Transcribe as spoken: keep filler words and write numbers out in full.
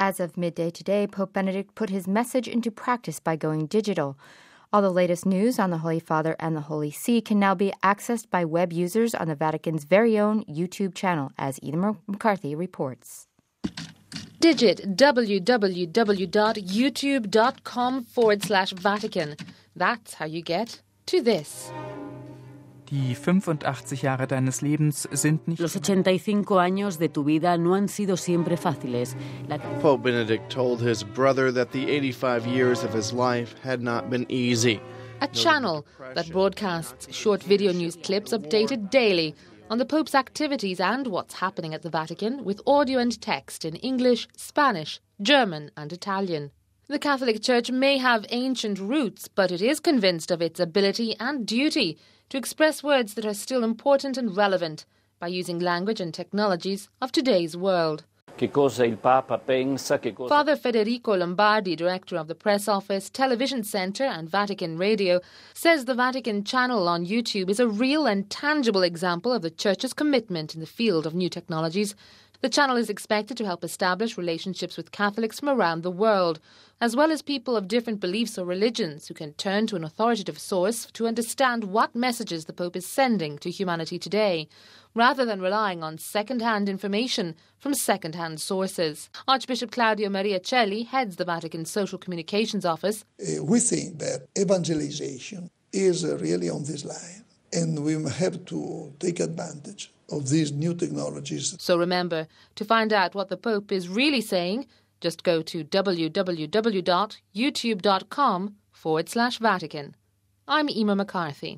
As of midday today, Pope Benedict put his message into practice by going digital. All the latest news on the Holy Father and the Holy See can now be accessed by web users on the Vatican's very own YouTube channel, as Edith McCarthy reports. Digit www.youtube.com forward slash Vatican. That's how you get to this. Die fünfundachtzig Jahre deines Lebens sind nicht... Los ochenta y cinco años de tu vida no han sido siempre fáciles. La... Pope Benedict told his brother that the eighty-five years of his life had not been easy. A channel that broadcasts short video news clips updated daily on the Pope's activities and what's happening at the Vatican, with audio and text in English, Spanish, German and Italian. The Catholic Church may have ancient roots, but it is convinced of its ability and duty to express words that are still important and relevant by using language and technologies of today's world. Father Federico Lombardi, director of the Press Office, Television Centre and Vatican Radio, says the Vatican channel on YouTube is a real and tangible example of the Church's commitment in the field of new technologies. The channel is expected to help establish relationships with Catholics from around the world, as well as people of different beliefs or religions who can turn to an authoritative source to understand what messages the Pope is sending to humanity today, rather than relying on second-hand information from second-hand sources. Archbishop Claudio Maria Celli heads the Vatican Social Communications Office. Uh, we think that evangelization is uh, really on this line, and we have to take advantage of these new technologies. So remember, to find out what the Pope is really saying, just go to www.youtube.com forward slash Vatican. I'm Emma McCarthy.